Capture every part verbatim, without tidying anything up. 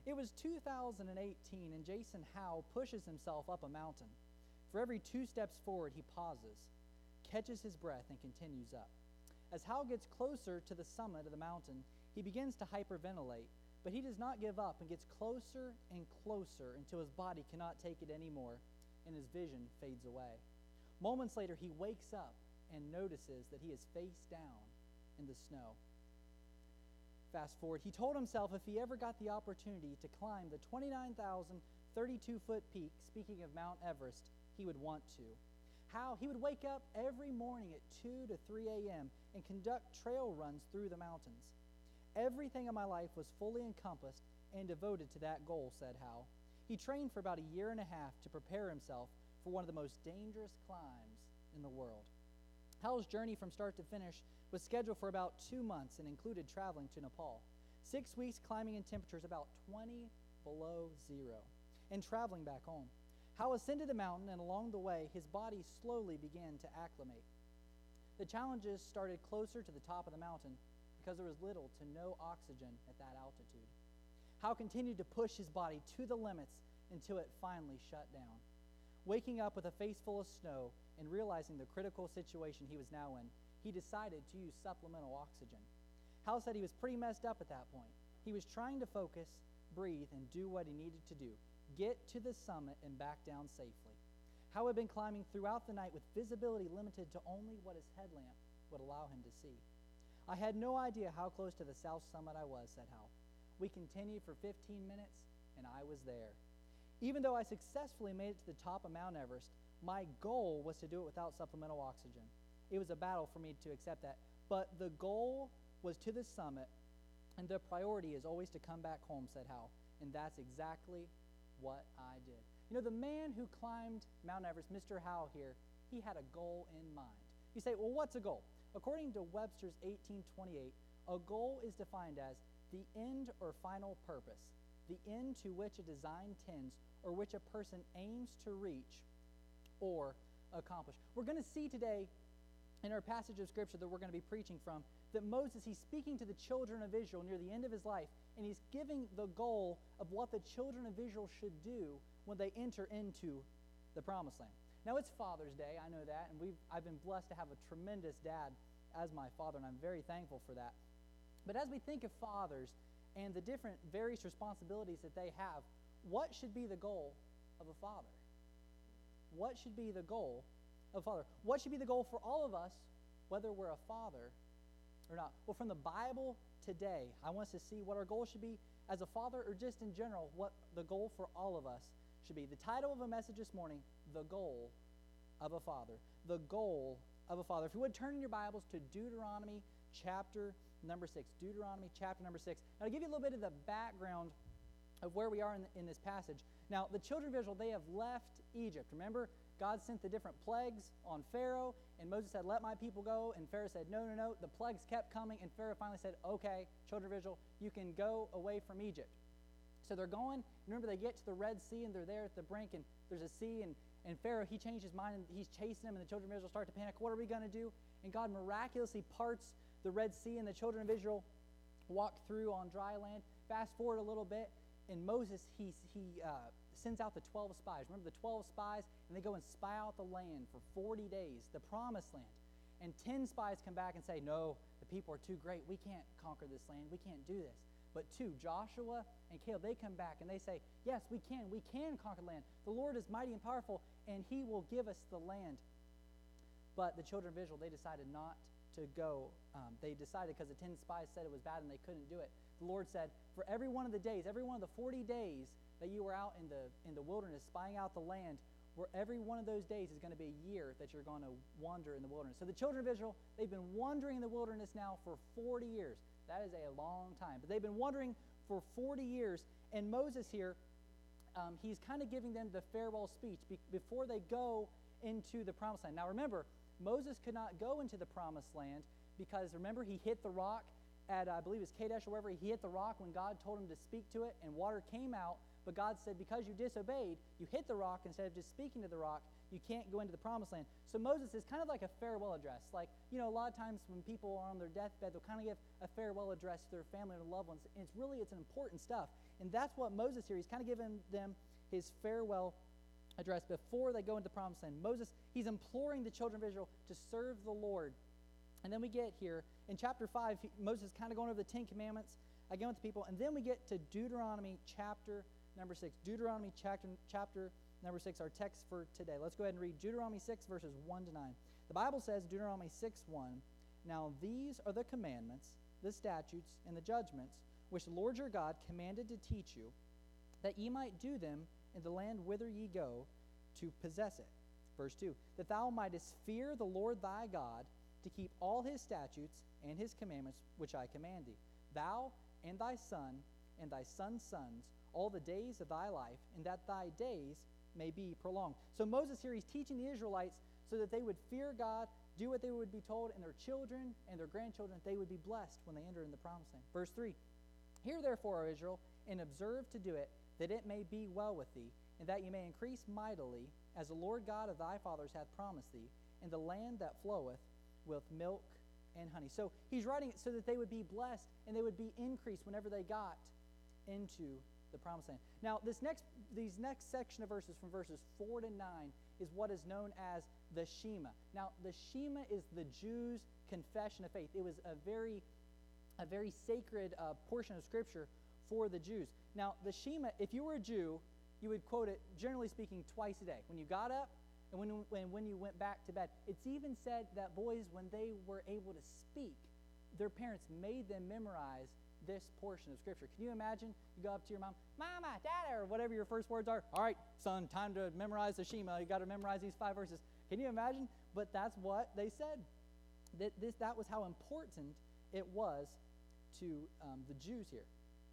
It was two thousand eighteen, and Jason Howe pushes himself up a mountain. For every two steps forward, he pauses, catches his breath, and continues up. As Howe gets closer to the summit of the mountain, he begins to hyperventilate, but he does not give up and gets closer and closer until his body cannot take it anymore and his vision fades away. Moments later, he wakes up and notices that he is face down in the snow. Fast forward, he told himself if he ever got the opportunity to climb the twenty-nine thousand thirty-two foot peak, speaking of Mount Everest, he would want to. How he would wake up every morning at two to three a.m. and conduct trail runs through the mountains. Everything in my life was fully encompassed and devoted to that goal, said Howe. He trained for about a year and a half to prepare himself for one of the most dangerous climbs in the world. Howe's journey from start to finish was scheduled for about two months and included traveling to Nepal. Six weeks climbing in temperatures about twenty below zero and traveling back home. Howe ascended the mountain, and along the way, his body slowly began to acclimate. The challenges started closer to the top of the mountain because there was little to no oxygen at that altitude. Howe continued to push his body to the limits until it finally shut down. Waking up with a face full of snow and realizing the critical situation he was now in, he decided to use supplemental oxygen. Howe said he was pretty messed up at that point. He was trying to focus, breathe, and do what he needed to do, get to the summit and back down safely. Howe had been climbing throughout the night with visibility limited to only what his headlamp would allow him to see. I had no idea how close to the south summit I was, said Howe. We continued for fifteen minutes, and I was there. Even though I successfully made it to the top of Mount Everest, my goal was to do it without supplemental oxygen. It was a battle for me to accept that, but the goal was to the summit, and the priority is always to come back home, said Howe, and that's exactly what I did. You know, the man who climbed Mount Everest, Mister Howe here, he had a goal in mind. You say, well, what's a goal? According to Webster's eighteen twenty-eight, a goal is defined as the end or final purpose, the end to which a design tends or which a person aims to reach or accomplish. We're going to see today in our passage of Scripture that we're going to be preaching from that Moses, he's speaking to the children of Israel near the end of his life, and he's giving the goal of what the children of Israel should do when they enter into the Promised Land. Now, it's Father's Day, I know that, and we've, I've been blessed to have a tremendous dad as my father, and I'm very thankful for that. But as we think of fathers and the different various responsibilities that they have, what should be the goal of a father? What should be the goal of a father? What should be the goal for all of us, whether we're a father or not? Well, from the Bible today, I want us to see what our goal should be as a father, or just in general, what the goal for all of us should be. The title of a message this morning, The Goal of a Father. The Goal of a Father. If you would, turn in your Bibles to Deuteronomy chapter number six. Deuteronomy chapter number six. Now, to give you a little bit of the background of where we are in, the, in this passage. Now, the children of Israel, they have left Egypt. Remember, God sent the different plagues on Pharaoh, and Moses said, let my people go, and Pharaoh said, no, no, no. The plagues kept coming, and Pharaoh finally said, okay, children of Israel, you can go away from Egypt. So they're going. Remember, they get to the Red Sea, and they're there at the brink, and there's a sea, and, and Pharaoh, he changed his mind, and he's chasing them, and the children of Israel start to panic. What are we going to do? And God miraculously parts the Red Sea, and the children of Israel walk through on dry land. Fast forward a little bit, and Moses, he, he uh, sends out the twelve spies. Remember the twelve spies? And they go and spy out the land for forty days, the Promised Land. And ten spies come back and say, no, the people are too great. We can't conquer this land. We can't do this. But two, Joshua and Caleb, they come back and they say, yes, we can. We can conquer the land. The Lord is mighty and powerful, and he will give us the land. But the children of Israel, they decided not to go. Um, they decided because the ten spies said it was bad and they couldn't do it. The Lord said, for every one of the days, every one of the forty days that you were out in the in the wilderness spying out the land, where every one of those days is going to be a year that you're going to wander in the wilderness. So the children of Israel, they've been wandering in the wilderness now for forty years. That is a long time. But they've been wandering for forty years, and Moses here, um, he's kind of giving them the farewell speech be- before they go into the Promised Land. Now remember, Moses could not go into the Promised Land because, remember, he hit the rock at, I believe it's Kadesh or wherever. He hit the rock when God told him to speak to it, and water came out. But God said, because you disobeyed, you hit the rock instead of just speaking to the rock, you can't go into the Promised Land. So Moses is kind of like a farewell address. Like, you know, a lot of times when people are on their deathbed, they'll kind of give a farewell address to their family or loved ones. And it's really, it's an important stuff. And that's what Moses here, he's kind of giving them his farewell address before they go into the promised land. Moses, he's imploring the children of Israel to serve the Lord. And then we get here in chapter five, he, Moses is kind of going over the Ten Commandments again with the people. And then we get to Deuteronomy chapter number six. Deuteronomy chapter, chapter number six, our text for today. Let's go ahead and read Deuteronomy six, verses one to nine. The Bible says, Deuteronomy six, one, "Now these are the commandments, the statutes, and the judgments, which the Lord your God commanded to teach you, that ye might do them in the land whither ye go to possess it." Verse two, "That thou mightest fear the Lord thy God, to keep all his statutes and his commandments which I command thee, thou and thy son and thy son's sons, all the days of thy life, and that thy days may be prolonged." So Moses here, he's teaching the Israelites so that they would fear God, do what they would be told, and their children and their grandchildren, they would be blessed when they enter in the promised land. Verse three, "Hear therefore, O Israel, and observe to do it, that it may be well with thee, and that ye may increase mightily, as the Lord God of thy fathers hath promised thee, in the land that floweth with milk and honey." So he's writing it so that they would be blessed and they would be increased whenever they got into the promised land. Now, this next, these next section of verses from verses four to nine is what is known as the Shema. Now, the Shema is the Jews' confession of faith. It was a very, a very sacred uh, portion of Scripture for the Jews. Now, the Shema, if you were a Jew, you would quote it, generally speaking, twice a day. When you got up and when, when, when you went back to bed. It's even said that boys, when they were able to speak, their parents made them memorize this portion of Scripture. Can you imagine? You go up to your mom, "Mama, Dada," or whatever your first words are. "All right, son, time to memorize the Shema. You got to memorize these five verses." Can you imagine? But that's what they said. That this that was how important it was to um, the Jews here.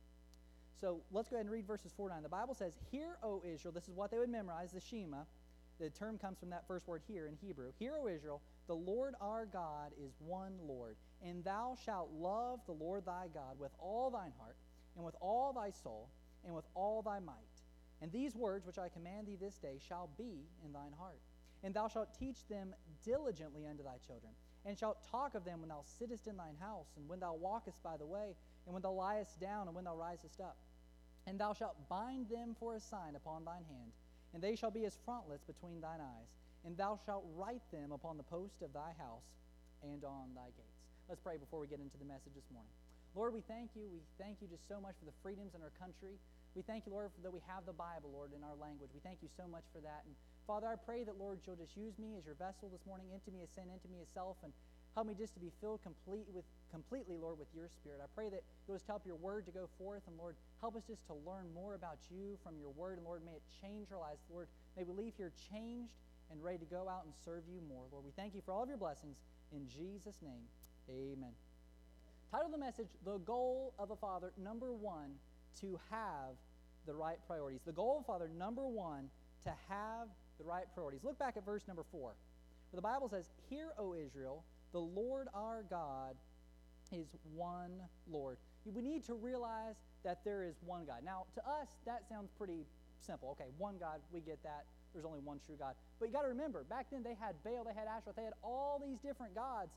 So let's go ahead and read verses four to nine. The Bible says, "Hear, O Israel," this is what they would memorize, the Shema. The term comes from that first word here in Hebrew. "Hear, O Israel, the Lord our God is one Lord, and thou shalt love the Lord thy God with all thine heart, and with all thy soul, and with all thy might. And these words which I command thee this day shall be in thine heart. And thou shalt teach them diligently unto thy children, and shalt talk of them when thou sittest in thine house, and when thou walkest by the way, and when thou liest down, and when thou risest up. And thou shalt bind them for a sign upon thine hand, and they shall be as frontlets between thine eyes. And thou shalt write them upon the post of thy house and on thy gates." Let's pray before we get into the message this morning. Lord, we thank you. We thank you just so much for the freedoms in our country. We thank you, Lord, that we have the Bible, Lord, in our language. We thank you so much for that. And Father, I pray that, Lord, you'll just use me as your vessel this morning, into me as sin, into me as self, and help me just to be filled complete with, completely, Lord, with your Spirit. I pray that you'll just help your word to go forth, and Lord, help us just to learn more about you from your word, and Lord, may it change our lives. Lord, may we leave here changed and ready to go out and serve you more. Lord, we thank you for all of your blessings. In Jesus' name, amen. Title of the message, "The Goal of a Father," number one, to have the right priorities. The goal of a father, number one, to have the right priorities. Look back at verse number four, where the Bible says, "Hear, O Israel, the Lord our God is one Lord." We need to realize that there is one God. Now, to us, that sounds pretty simple. Okay, one God, we get that. There's only one true God. But you got to remember, back then they had Baal, they had Asherah, they had all these different gods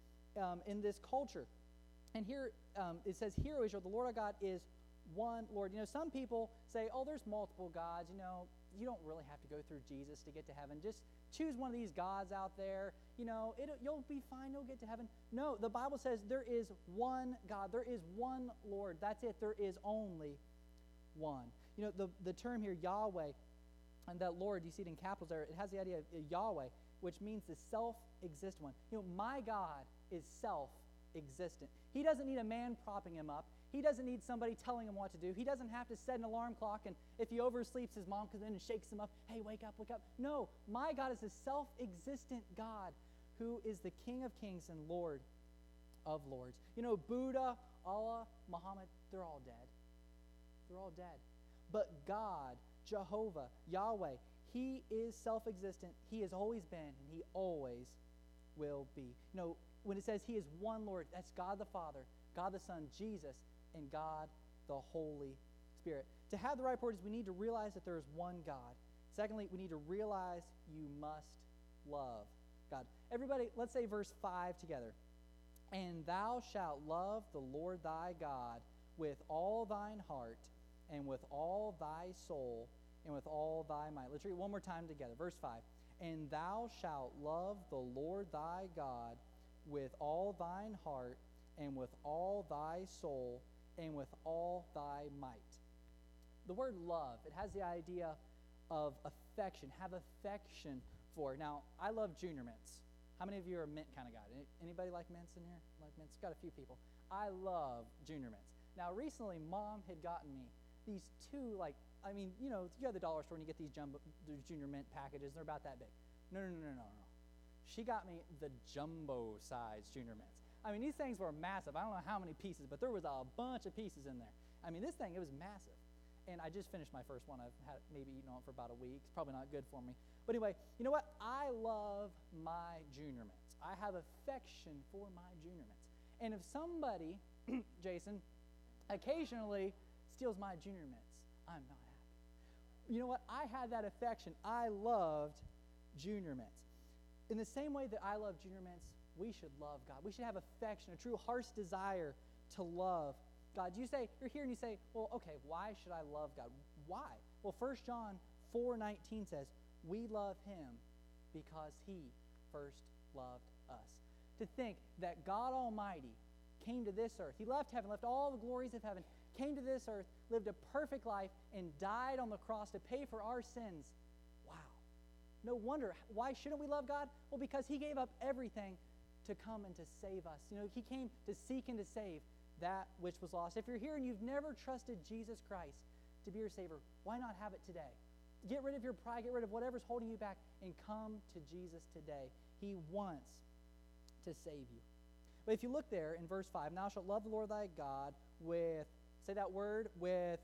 um, in this culture. And here um, it says, "Hear, O Israel, the Lord our God is one Lord." You know, some people say, "Oh, there's multiple gods. You know, you don't really have to go through Jesus to get to heaven. Just choose one of these gods out there. You know, it, you'll be fine. You'll get to heaven." No, the Bible says there is one God. There is one Lord. That's it. There is only one. You know, the, the term here, Yahweh, and that Lord, you see it in capitals there, it has the idea of Yahweh, which means the self-existent one. You know, my God is self-existent. He doesn't need a man propping him up. He doesn't need somebody telling him what to do. He doesn't have to set an alarm clock, and if he oversleeps, his mom comes in and shakes him up. "Hey, wake up, wake up." No, my God is a self-existent God who is the King of kings and Lord of lords. You know, Buddha, Allah, Muhammad, they're all dead. They're all dead. But God, Jehovah, Yahweh, he is self-existent. He has always been, and he always will be. You know, when it says he is one Lord, that's God the Father, God the Son, Jesus, and God the Holy Spirit. To have the right priorities, we need to realize that there is one God. Secondly, we need to realize you must love God. Everybody, let's say verse five together. "And thou shalt love the Lord thy God with all thine heart, and with all thy soul, and with all thy might. Let's read it one more time together. Verse five. And thou shalt love the Lord thy God with all thine heart, and with all thy soul, and with all thy might. The word love, it has the idea of affection. Have affection for. Now, I love Junior Mints. How many of you are mint kind of guy? Anybody like mints in here? Like mints? Got a few people. I love Junior Mints. Now, recently, Mom had gotten me these two, like, I mean, you know, you go to the dollar store and you get these jumbo, these Junior Mint packages. They're about that big. No, no, no, no, no, no. She got me the jumbo size Junior Mints. I mean, these things were massive. I don't know how many pieces, but there was a bunch of pieces in there. I mean, this thing, it was massive. And I just finished my first one. I've had maybe eaten on it for about a week. It's probably not good for me. But anyway, you know what? I love my Junior Mints. I have affection for my Junior Mints. And if somebody, Jason, occasionally steals my Junior Mints, I'm not happy. You know what? I had that affection. I loved Junior Mints. In the same way that I love Junior Mints, we should love God. We should have affection, a true heart's desire to love God. You say, you're here and you say, well, okay, why should I love God? Why? Well, First John four nineteen says, we love him because he first loved us. To think that God Almighty came to this earth. He left heaven, left all the glories of heaven, came to this earth, lived a perfect life, and died on the cross to pay for our sins. Wow. No wonder. Why shouldn't we love God? Well, because he gave up everything to come and to save us. You know, he came to seek and to save that which was lost. If you're here and you've never trusted Jesus Christ to be your Savior, why not have it today? Get rid of your pride, get rid of whatever's holding you back, and come to Jesus today. He wants to save you. But if you look there in verse five, thou shalt love the Lord thy God with, say that word, with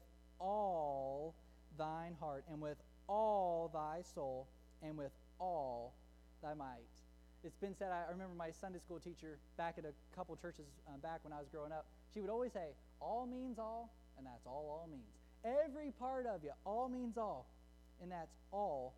all thine heart, and with all thy soul, and with all thy might. It's been said, I remember my Sunday school teacher back at a couple churches uh, back when I was growing up, she would always say, all means all, and that's all all means. Every part of you, all means all, and that's all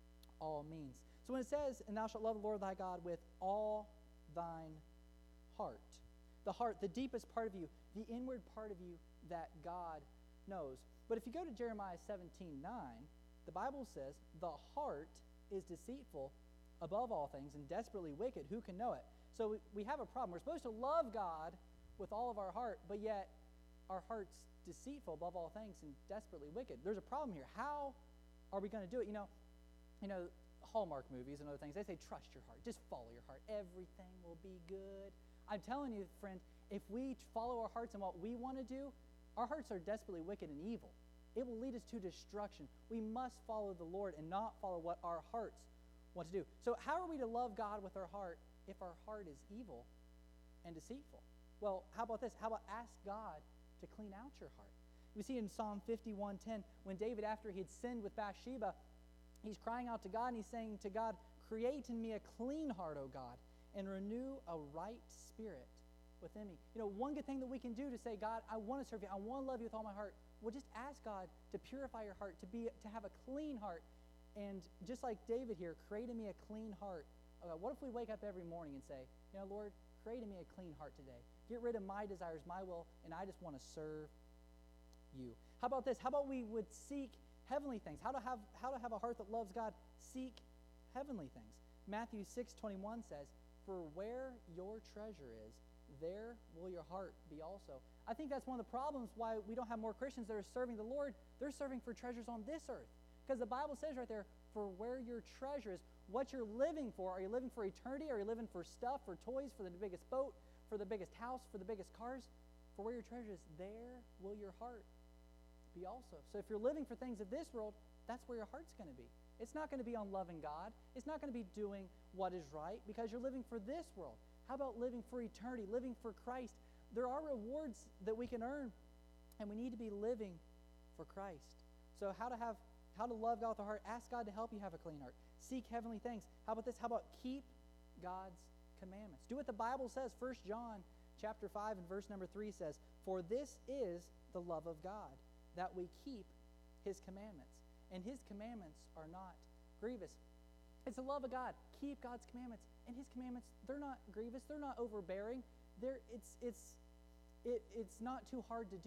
all means. So when it says, and thou shalt love the Lord thy God with all thine heart, the heart, the deepest part of you, the inward part of you that God knows. But if you go to Jeremiah seventeen nine, the Bible says, the heart is deceitful above all things and desperately wicked. Who can know it? So we, we have a problem. We're supposed to love God with all of our heart, but yet our heart's deceitful above all things and desperately wicked. There's a problem here. How are we going to do it? You know, you know, Hallmark movies and other things, they say, trust your heart. Just follow your heart. Everything will be good. I'm telling you, friend, if we follow our hearts and what we want to do, our hearts are desperately wicked and evil. It will lead us to destruction. We must follow the Lord and not follow what our hearts want to do. So how are we to love God with our heart if our heart is evil and deceitful? Well, how about this? How about ask God to clean out your heart? We see in Psalm fifty-one ten, when David, after he had sinned with Bathsheba, he's crying out to God and he's saying to God, create in me a clean heart, O God, and renew a right spirit within me. You know, one good thing that we can do to say, God, I want to serve you. I want to love you with all my heart. Well, just ask God to purify your heart, to be, to have a clean heart. And just like David here, create in me a clean heart. Uh, what if we wake up every morning and say, you know, Lord, create in me a clean heart today. Get rid of my desires, my will, and I just want to serve you. How about this? How about we would seek heavenly things? How to have how to have a heart that loves God? Seek heavenly things. Matthew six twenty-one says, for where your treasure is, there will your heart be also. I think that's one of the problems why we don't have more Christians that are serving the Lord. They're serving for treasures on this earth. Because the Bible says right there, for where your treasure is, what you're living for. Are you living for eternity? Are you living for stuff, for toys, for the biggest boat, for the biggest house, for the biggest cars? For where your treasure is, there will your heart be also. So if you're living for things of this world, that's where your heart's going to be. It's not going to be on loving God. It's not going to be doing what is right because you're living for this world. How about living for eternity, living for Christ? There are rewards that we can earn, and we need to be living for Christ. So how to have How to love God with our heart. Ask God to help you have a clean heart. Seek heavenly things. How about this? How about keep God's commandments? Do what the Bible says. First John chapter five and verse number three says, for this is the love of God, that we keep his commandments. And his commandments are not grievous. It's the love of God. Keep God's commandments. And his commandments, they're not grievous. They're not overbearing. They're, it's, it's, it, it's not too hard to do.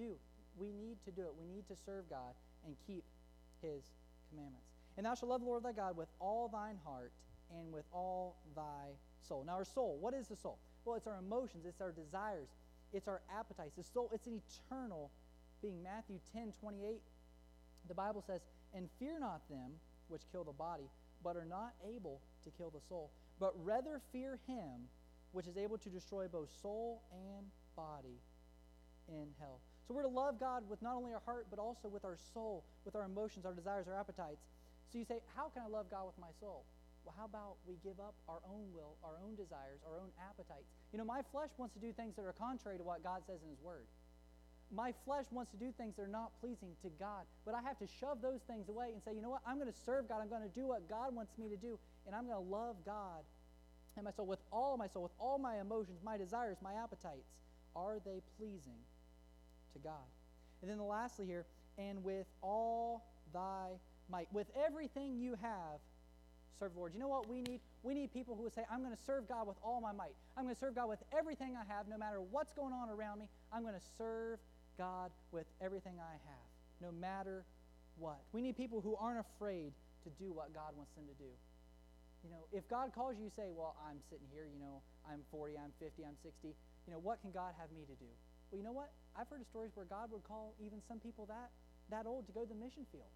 we need to do it. We need to serve God and keep his commandments. And thou shalt love the Lord thy God with all thine heart and with all thy soul. Now our soul, what is the soul? Well, it's our emotions, it's our desires, it's our appetites. The soul, it's an eternal being. Matthew ten twenty-eight, the Bible says, and fear not them which kill the body, but are not able to kill the soul, but rather fear him which is able to destroy both soul and body in hell. So we're to love God with not only our heart, but also with our soul, with our emotions, our desires, our appetites. So you say, how can I love God with my soul? Well, how about we give up our own will, our own desires, our own appetites? You know, my flesh wants to do things that are contrary to what God says in his word. My flesh wants to do things that are not pleasing to God, but I have to shove those things away and say, you know what, I'm going to serve God. I'm going to do what God wants me to do, and I'm going to love God and my soul with all of my soul, with all my emotions, my desires, my appetites. Are they pleasing to God? And then lastly here, and with all thy might, with everything you have, serve the Lord. You know what we need? We need people who would say, I'm going to serve God with all my might. I'm going to serve God with everything I have, no matter what's going on around me. I'm going to serve God with everything I have, no matter what. We need people who aren't afraid to do what God wants them to do. You know, if God calls you, you say, well, I'm sitting here, you know, I'm forty, I'm fifty, I'm sixty. You know, what can God have me to do? Well, you know what? I've heard of stories where God would call even some people that, that old to go to the mission field.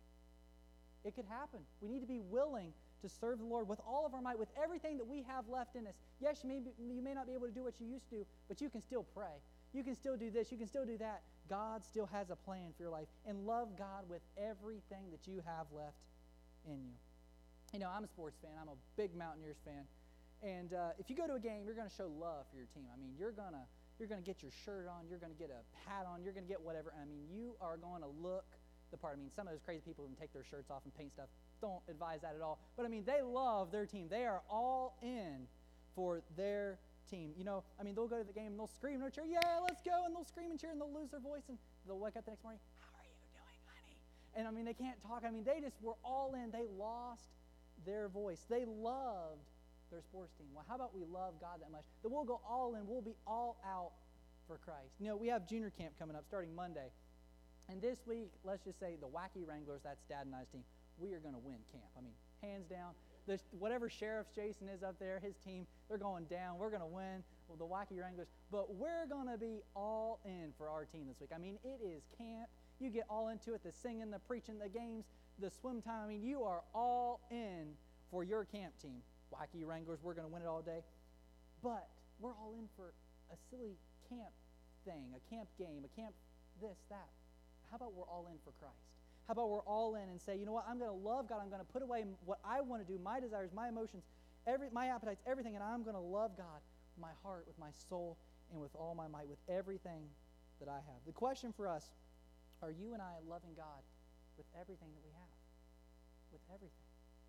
It could happen. We need to be willing to serve the Lord with all of our might, with everything that we have left in us. Yes, you may, be, you may not be able to do what you used to do, but you can still pray. You can still do this. You can still do that. God still has a plan for your life. And love God with everything that you have left in you. You know, I'm a sports fan. I'm a big Mountaineers fan. And uh, if you go to a game, you're going to show love for your team. I mean, you're going to you're going to get your shirt on. You're going to get a hat on. You're going to get whatever. I mean, you are going to look the part. I mean, some of those crazy people who take their shirts off and paint stuff, don't advise that at all. But, I mean, they love their team. They are all in for their team. You know, I mean, they'll go to the game and they'll scream, they'll cheer, yeah, let's go, and they'll scream and cheer, and they'll lose their voice, and they'll wake up the next morning, how are you doing, honey? And, I mean, they can't talk. I mean, they just were all in. They lost their voice. They loved their sports team. Well, how about we love God that much that we'll go all in, we'll be all out for Christ. You know, we have junior camp coming up starting Monday. And this week, let's just say the Wacky Wranglers, that's Dad and I's team, we are going to win camp. I mean, hands down. The, whatever Sheriff Jason is up there, his team, they're going down. We're going to win with the Wacky Wranglers. But we're going to be all in for our team this week. I mean, it is camp. You get all into it, the singing, the preaching, the games, the swim time. I mean, you are all in for your camp team. Wacky Wranglers, we're going to win it all day. But we're all in for a silly camp thing, a camp game, a camp this, that. How about we're all in for Christ? How about we're all in and say, you know what, I'm going to love God. I'm going to put away what I want to do, my desires, my emotions, every, my appetites, everything, and I'm going to love God with my heart, with my soul, and with all my might, with everything that I have. The question for us, are you and I loving God with everything that we have? With everything?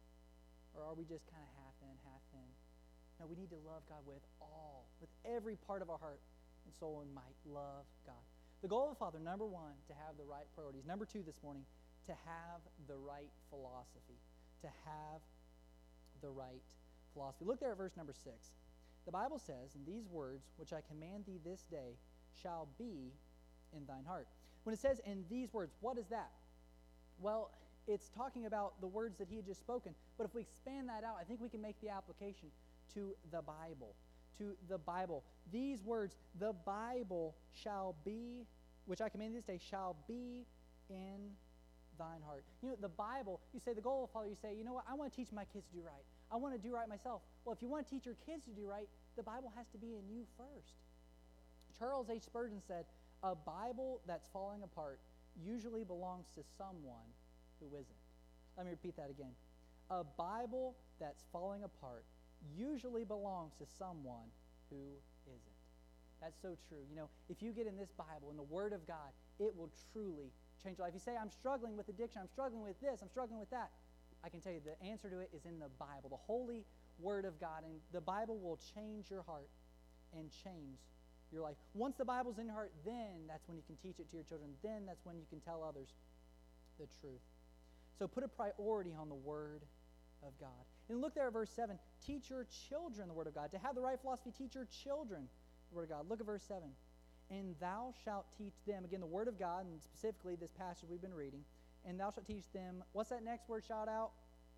Or are we just kind of half in, half in? No, we need to love God with all, with every part of our heart and soul and might. Love God. The goal of the Father, number one, to have the right priorities. Number two this morning, to have the right philosophy. To have the right philosophy. Look there at verse number six. The Bible says, and these words, which I command thee this day, shall be in thine heart. When it says in these words, what is that? Well, it's talking about the words that he had just spoken. But if we expand that out, I think we can make the application to the Bible. To the Bible. These words, the Bible shall be, which I command this day, shall be in thine heart. You know, the Bible, you say, the goal of the Father, you say, you know what, I want to teach my kids to do right. I want to do right myself. Well, if you want to teach your kids to do right, the Bible has to be in you first. Charles H. Spurgeon said, a Bible that's falling apart usually belongs to someone who isn't. Let me repeat that again. A Bible that's falling apart usually belongs to someone who isn't. That's so true. You know, if you get in this Bible, in the Word of God, it will truly change your life. You say, I'm struggling with addiction, I'm struggling with this, I'm struggling with that. I can tell you the answer to it is in the Bible, the holy Word of God. And the Bible will change your heart and change your life. Once the Bible's in your heart, then that's when you can teach it to your children. Then that's when you can tell others the truth. So put a priority on the Word of God. And look there at verse seven. Teach your children the Word of God. To have the right philosophy, teach your children the Word of God. Look at verse seven. And thou shalt teach them, again, the word of God, and specifically this passage we've been reading, and thou shalt teach them, what's that next word? Shout out.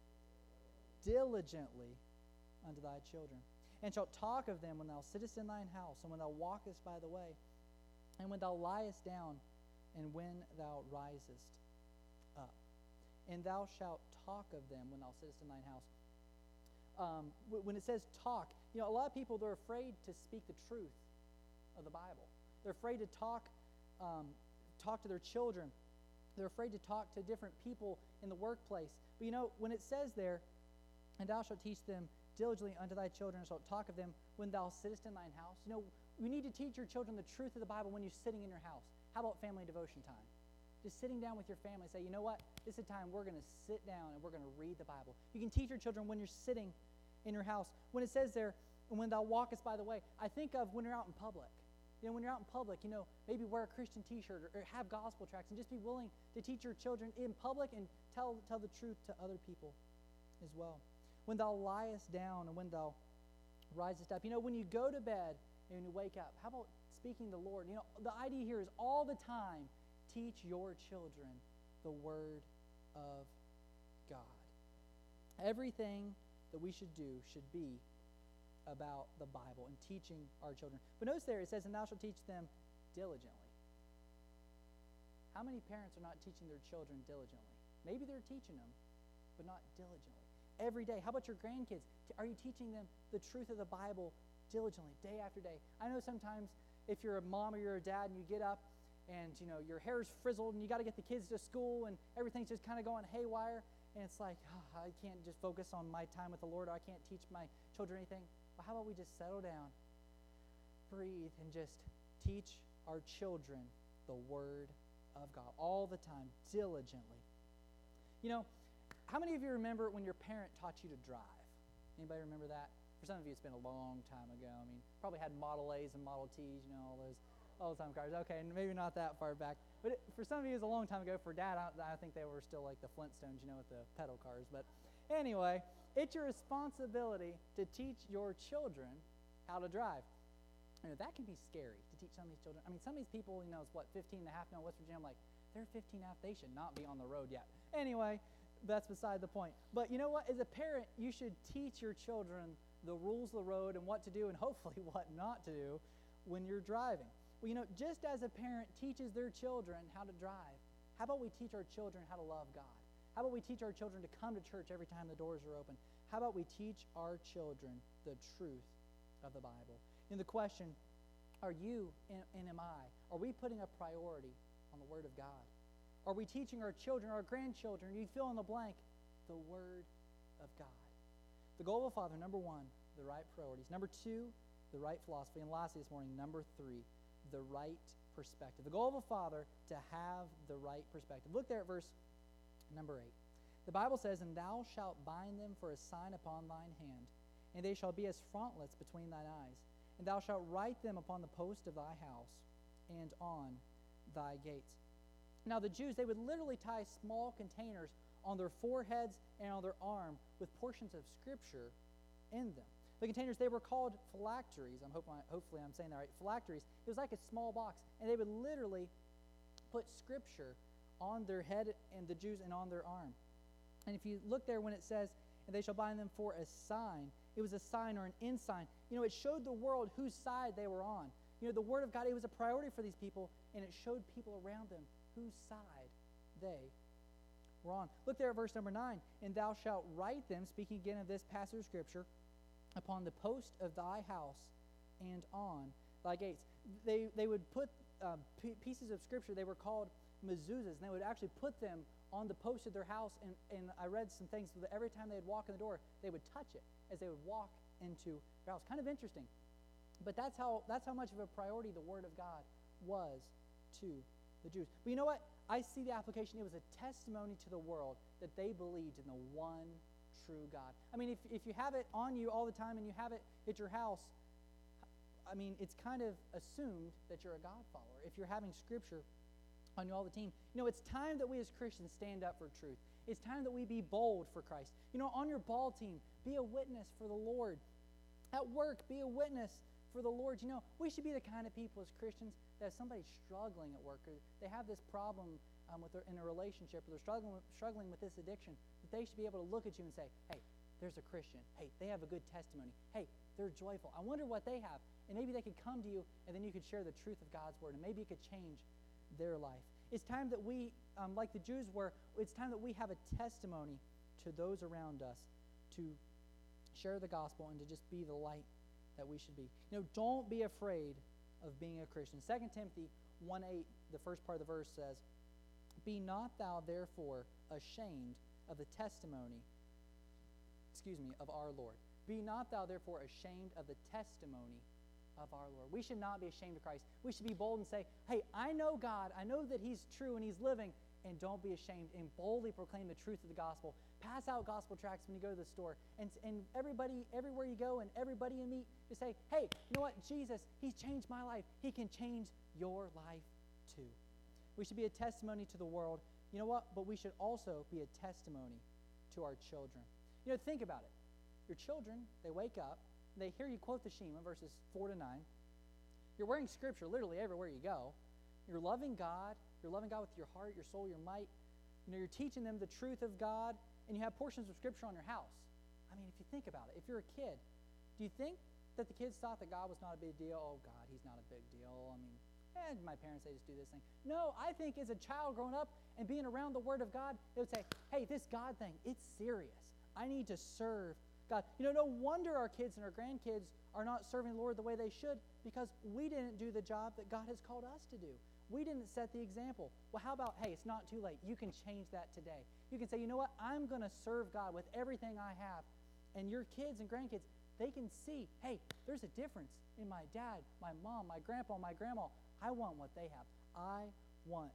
Diligently unto thy children. And shalt talk of them when thou sittest in thine house, and when thou walkest by the way, and when thou liest down, and when thou risest up. And thou shalt talk of them when thou sittest in thine house. Um, when it says talk, you know, a lot of people, they're afraid to speak the truth of the Bible. They're afraid to talk, um, talk to their children. They're afraid to talk to different people in the workplace. But you know, when it says there, and thou shalt teach them diligently unto thy children, and shalt talk of them when thou sittest in thine house. You know, you need to teach your children the truth of the Bible when you're sitting in your house. How about family devotion time? Just sitting down with your family and say, you know what? This is a time we're going to sit down and we're going to read the Bible. You can teach your children when you're sitting in your house. When it says there, and when thou walkest by the way, I think of when you're out in public. You know, when you're out in public, you know, maybe wear a Christian t-shirt or, or have gospel tracts and just be willing to teach your children in public and tell, tell the truth to other people as well. When thou liest down and when thou risest up. You know, when you go to bed and you wake up, how about speaking the Lord? You know, the idea here is all the time, teach your children the Word of God. Everything that we should do should be about the Bible and teaching our children. But notice there, it says, and thou shalt teach them diligently. How many parents are not teaching their children diligently? Maybe they're teaching them, but not diligently. Every day. How about your grandkids? Are you teaching them the truth of the Bible diligently, day after day? I know sometimes if you're a mom or you're a dad and you get up and, you know, your hair's frizzled and you got to get the kids to school and everything's just kind of going haywire, and it's like, oh, I can't just focus on my time with the Lord, or I can't teach my children anything. Well, how about we just settle down, breathe, and just teach our children the Word of God all the time, diligently. You know, how many of you remember when your parent taught you to drive? Anybody remember that? For some of you, it's been a long time ago. I mean, probably had Model A's and Model T's, you know, all those old-time cars. Okay, maybe not that far back. But it, for some of you, it was a long time ago. For Dad, I, I think they were still like the Flintstones, you know, with the pedal cars. But anyway, it's your responsibility to teach your children how to drive. You know, that can be scary to teach some of these children. I mean, some of these people, you know, it's what, fifteen and a half now in West Virginia. I'm like, they're fifteen and a half. They should not be on the road yet. Anyway, that's beside the point. But you know what? As a parent, you should teach your children the rules of the road and what to do and hopefully what not to do when you're driving. Well, you know, just as a parent teaches their children how to drive, how about we teach our children how to love God? How about we teach our children to come to church every time the doors are open? How about we teach our children the truth of the Bible? And the question, are you and, and am I, are we putting a priority on the Word of God? Are we teaching our children, our grandchildren, you fill in the blank, the Word of God? The goal of a father, number one, the right priorities. Number two, the right philosophy. And lastly this morning, number three, the right perspective. The goal of a father to have the right perspective. Look there at verse number eight. The Bible says, and thou shalt bind them for a sign upon thine hand, and they shall be as frontlets between thine eyes. And thou shalt write them upon the post of thy house and on thy gates. Now the Jews, they would literally tie small containers on their foreheads and on their arm with portions of Scripture in them. The containers, they were called phylacteries. I'm hoping, hopefully I'm saying that right. Phylacteries. It was like a small box, and they would literally put Scripture on their head, and the Jews, and on their arm. And if you look there when it says, and they shall bind them for a sign, it was a sign or an ensign. You know, it showed the world whose side they were on. You know, the Word of God, it was a priority for these people, and it showed people around them whose side they were on. Look there at verse number nine. And thou shalt write them, speaking again of this passage of Scripture, upon the post of thy house and on thy gates. They, they would put uh, p- pieces of Scripture, they were called mezuzahs, and they would actually put them on the post of their house, and, and I read some things so that every time they'd walk in the door, they would touch it as they would walk into their house. Kind of interesting. But that's how that's how much of a priority the Word of God was to the Jews. But you know what? I see the application. It was a testimony to the world that they believed in the one true God. I mean, if, if you have it on you all the time and you have it at your house, I mean, it's kind of assumed that you're a God follower. If you're having Scripture on you all the time. You know, it's time that we as Christians stand up for truth. It's time that we be bold for Christ. You know, on your ball team, be a witness for the Lord. At work, be a witness for the Lord. You know, we should be the kind of people as Christians that if somebody's struggling at work, or they have this problem um, with their, in a relationship, or they're struggling with, struggling with this addiction, that they should be able to look at you and say, hey, there's a Christian. Hey, they have a good testimony. Hey, they're joyful. I wonder what they have. And maybe they could come to you, and then you could share the truth of God's word, and maybe it could change their life. It's time that we, um, like the Jews were, it's time that we have a testimony to those around us to share the gospel and to just be the light that we should be. You know, don't be afraid of being a Christian. Second Timothy one eight, the first part of the verse says, be not thou therefore ashamed of the testimony, excuse me, of our Lord. Be not thou therefore ashamed of the testimony of our Lord. We should not be ashamed of Christ. We should be bold and say, hey, I know God. I know that He's true and He's living. And don't be ashamed, and boldly proclaim the truth of the gospel. Pass out gospel tracts when you go to the store. And, and everybody, everywhere you go and everybody you meet, you say, hey, you know what? Jesus, He's changed my life. He can change your life too. We should be a testimony to the world. You know what? But we should also be a testimony to our children. You know, think about it. Your children, they wake up, they hear you quote the Shema, verses four to nine. You're wearing Scripture literally everywhere you go. You're loving God. You're loving God with your heart, your soul, your might. You know, you're teaching them the truth of God, and you have portions of Scripture on your house. I mean, if you think about it, if you're a kid, do you think that the kids thought that God was not a big deal? Oh, God, He's not a big deal. I mean, eh, my parents, they just do this thing. No, I think as a child growing up and being around the Word of God, they would say, hey, this God thing, it's serious. I need to serve God. You know, no wonder our kids and our grandkids are not serving the Lord the way they should, because we didn't do the job that God has called us to do. We didn't set the example. Well, how about, hey, it's not too late. You can change that today. You can say, you know what? I'm going to serve God with everything I have. And your kids and grandkids, they can see, hey, there's a difference in my dad, my mom, my grandpa, my grandma. I want what they have. I want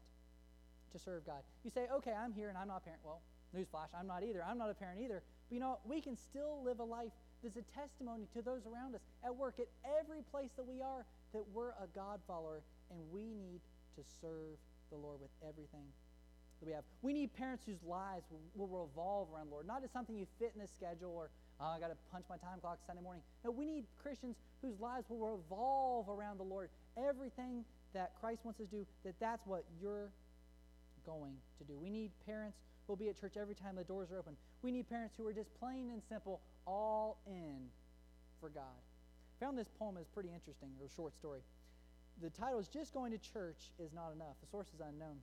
to serve God. You say, okay, I'm here and I'm not a parent. Well, newsflash, I'm not either. I'm not a parent either. But you know, we can still live a life that's a testimony to those around us, at work, at every place that we are, that we're a God follower, and we need to serve the Lord with everything that we have. We need parents whose lives will, will revolve around the Lord, not as something you fit in a schedule or, oh, I got to punch my time clock Sunday morning. No, we need Christians whose lives will revolve around the Lord. Everything that Christ wants us to do, that that's what you're going to do. We need parents who will be at church every time the doors are open. We need parents who are just plain and simple, all in for God. I found this poem is pretty interesting, or a short story. The title is Just Going to Church is Not Enough. The source is unknown.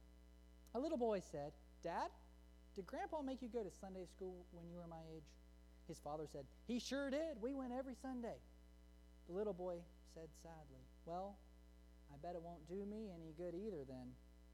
A little boy said, Dad, did Grandpa make you go to Sunday school when you were my age? His father said, he sure did. We went every Sunday. The little boy said sadly, well, I bet it won't do me any good either then.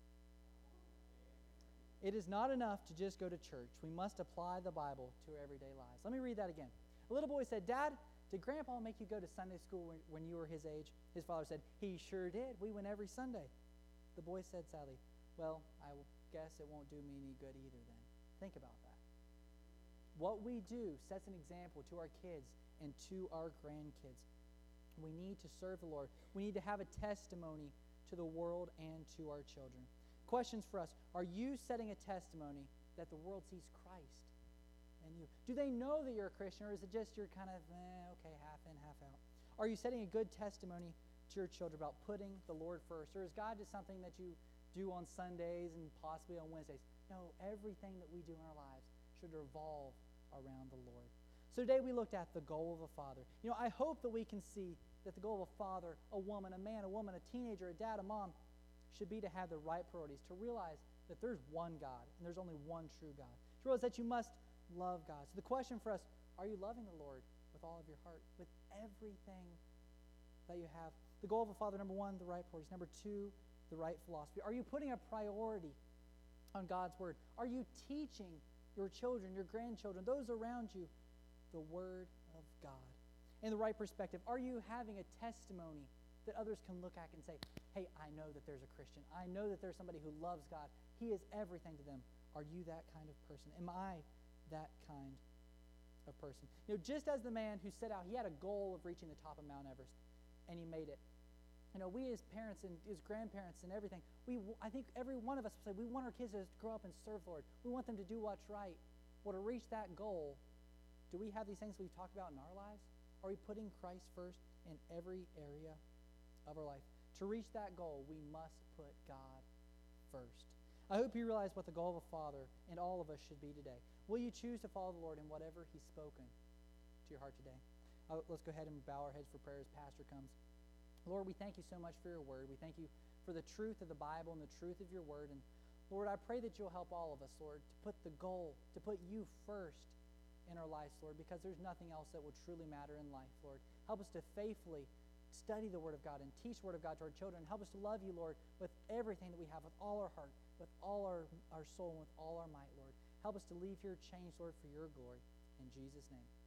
It is not enough to just go to church. We must apply the Bible to our everyday lives. Let me read that again. A little boy said, Dad, did Grandpa make you go to Sunday school when, when you were his age? His father said, he sure did. We went every Sunday. The boy said sadly, well, I guess it won't do me any good either then. Think about that. What we do sets an example to our kids and to our grandkids. We need to serve the Lord. We need to have a testimony to the world and to our children. Questions for us. Are you setting a testimony that the world sees Christ in you? Do they know that you're a Christian, or is it just you're kind of, eh, okay, half in, half out? Are you setting a good testimony to your children about putting the Lord first? Or is God just something that you do on Sundays and possibly on Wednesdays? No, everything that we do in our lives should revolve around the Lord. So today we looked at the goal of a father. You know, I hope that we can see that the goal of a father, a woman, a man, a woman, a teenager, a dad, a mom, should be to have the right priorities, to realize that there's one God and there's only one true God. To realize that you must love God. So the question for us, are you loving the Lord with all of your heart, with everything that you have? The goal of a father, number one, the right priorities. Number two, the right philosophy. Are you putting a priority on God's word? Are you teaching your children, your grandchildren, those around you, the word of God? In the right perspective, are you having a testimony that others can look at and say, hey, I know that there's a Christian. I know that there's somebody who loves God. He is everything to them. Are you that kind of person? Am I that kind of person? You know, just as the man who set out, he had a goal of reaching the top of Mount Everest, and he made it. You know, we as parents and as grandparents and everything, we I think every one of us will say we want our kids to grow up and serve the Lord. We want them to do what's right. Well, to reach that goal, do we have these things we've talked about in our lives? Are we putting Christ first in every area of our life? To reach that goal, we must put God first. I hope you realize what the goal of a father and all of us should be today. Will you choose to follow the Lord in whatever He's spoken to your heart today? Uh, let's go ahead and bow our heads for prayer as Pastor comes. Lord, we thank you so much for your word. We thank you for the truth of the Bible and the truth of your word. And Lord, I pray that you'll help all of us, Lord, to put the goal, to put you first in our lives, Lord, because there's nothing else that will truly matter in life, Lord. Help us to faithfully study the Word of God and teach the Word of God to our children. Help us to love you, Lord, with everything that we have, with all our heart, with all our, our soul, and with all our might, Lord. Help us to leave here changed, Lord, for your glory. In Jesus' name.